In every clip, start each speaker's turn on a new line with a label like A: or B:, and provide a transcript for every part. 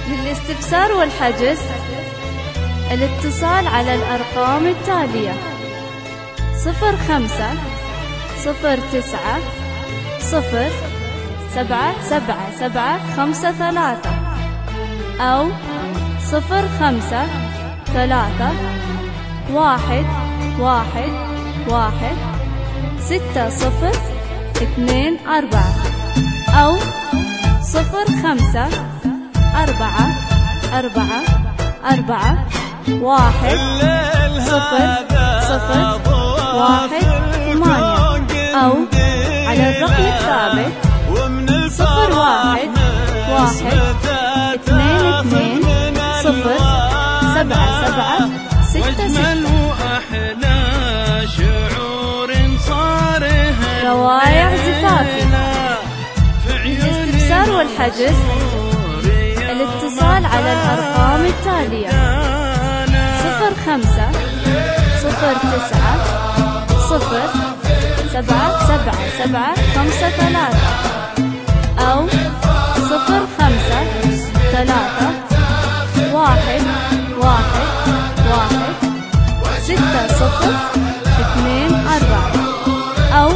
A: للاستفسار والحجز الاتصال على الأرقام التالية: 05-090-777753 أو 05-311-6024 أو 05-441-0018 أو على الرقم الثابت
B: 01-12-007766.
A: روايع زفافي. للاستفسار والحجز الاتصال على الأرقام التالية: 05-090-777753 أو 05-311-6024 أو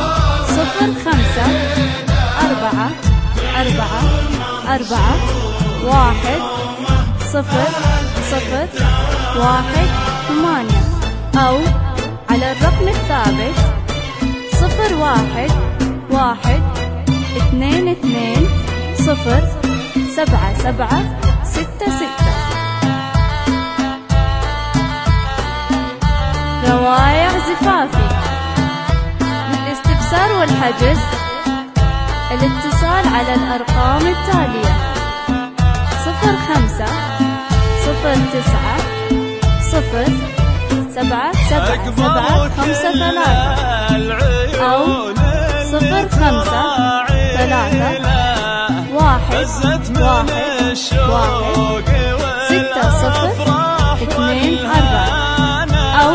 A: 05-441-0018 أو على الرقم الثابت 01-1-22-07766. روايع زفافي. للاستفسار والحجز الاتصال على الأرقام التالية: 05-090-777753 أو 05-311-6024 أو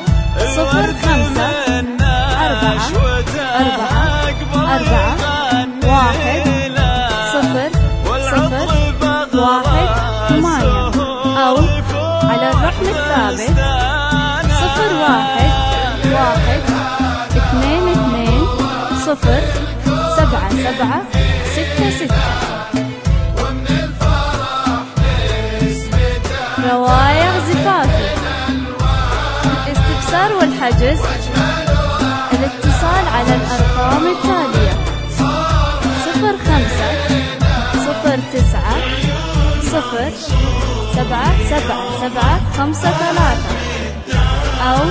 A: 05-441-0018 أو على الرقم الثابت 01-1-22-07766. روايع زفافي. الاستفسار والحجز الاتصال على الأرقام التالية: 05-090-777753 أو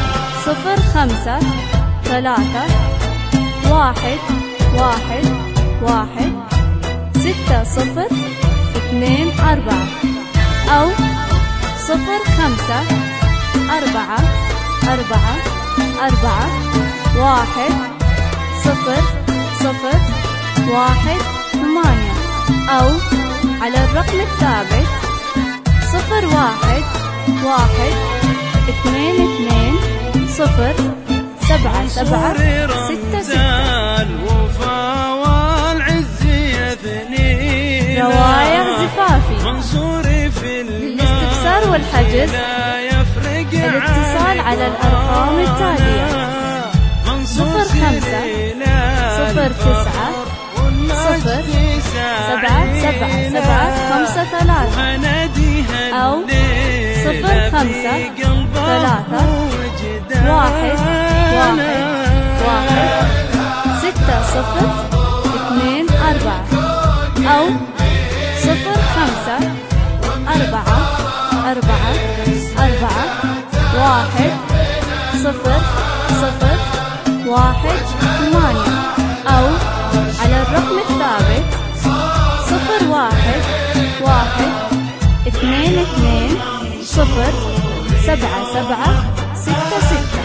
A: 05-311-6024 أو 05-441-0018 أو على الرقم الثابت 01-1-22-07766. روايع زفافي. للاستفسار والحجز الاتصال على الأرقام التالية: 05-090-777753 أو 05-311-6024 أو 05-441-0018 أو على الرقم الثابت 01-1-22-07766.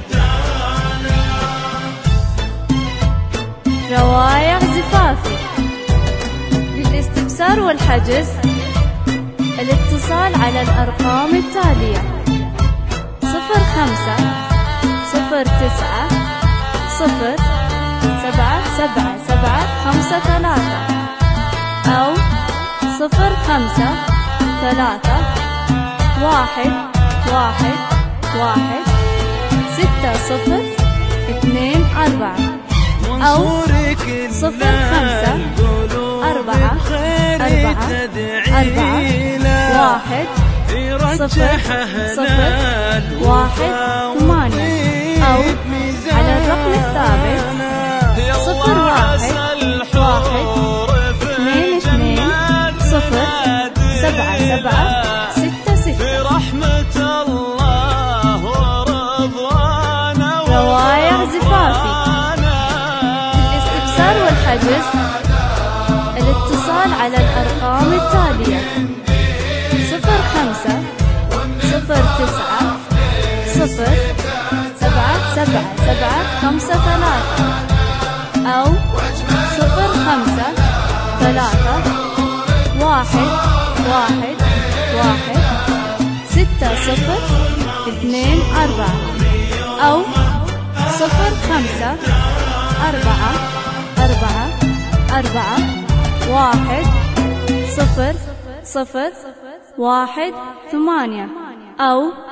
A: روايع زفافي. للاستفسار والحجز الاتصال على الأرقام التالية: 05-090-777753 أو صفر 5 3 1 1 1 6 0 2 4 أو 0 5 4 4 4 1 0 0 1 8 أو على الرقم الثابت 0 1 1 2 2 0 7 7 6 6.
B: برحمة الله ورضوانه
A: روايح زفافي. للاستفسار والحجز الاتصال على الأرقام التالية: 0 5 0 9 0 7 7 7 5 3 أو 0 5 3 1 1 1 6 0 2 4 أو 0 5 4 4 4 1 0 0 1 8 أو